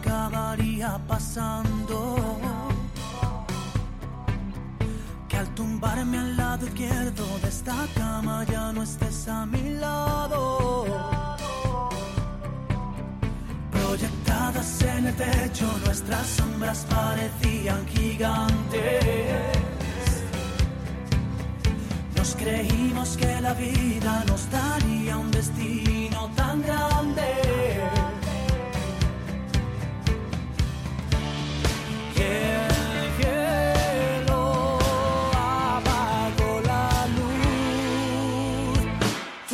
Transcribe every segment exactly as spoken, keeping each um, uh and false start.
acabaría pasando, que al tumbarme al lado izquierdo de esta cama ya no estés a mi lado. Proyectadas en el techo, nuestras sombras parecían gigantes. Nos creímos que la vida nos daría un destino tan grande. Y el cielo apagó la luz. Tú,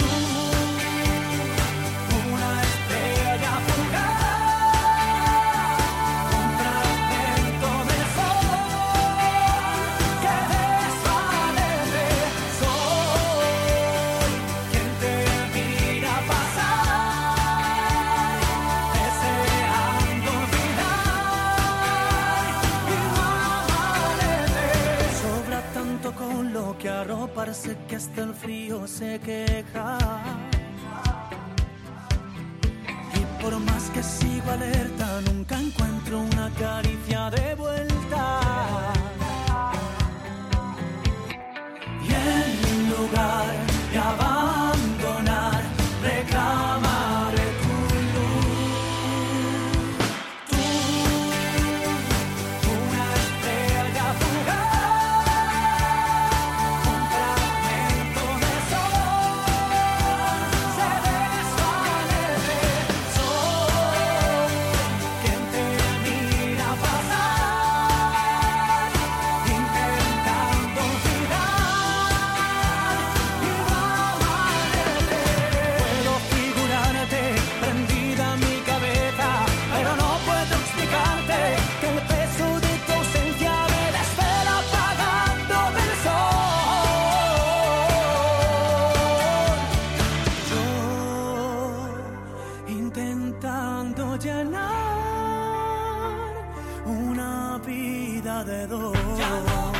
una estrella fugaz, un fragmento de sol que desvanece. Soy quien te mira pasar, deseando olvidar y no amanece. Sobra tanto con lo que arroparse que hasta el frío se queja. Y por más que sigo alerta, nunca encuentro una caricia de vuelta. Y en lugar de abandonar, reclamaré tu luz. Tú, una estrella fugaz, un fragmento de sol se desvanece. Soy quien te mira pasar, intentando olvidar y no amanece. Puedo figurarte prendida en mi cabeza, pero no puedo explicarte que el peso de tu ausencia me desvela apagando del sol. Yo intentando llenar una vida de dolor.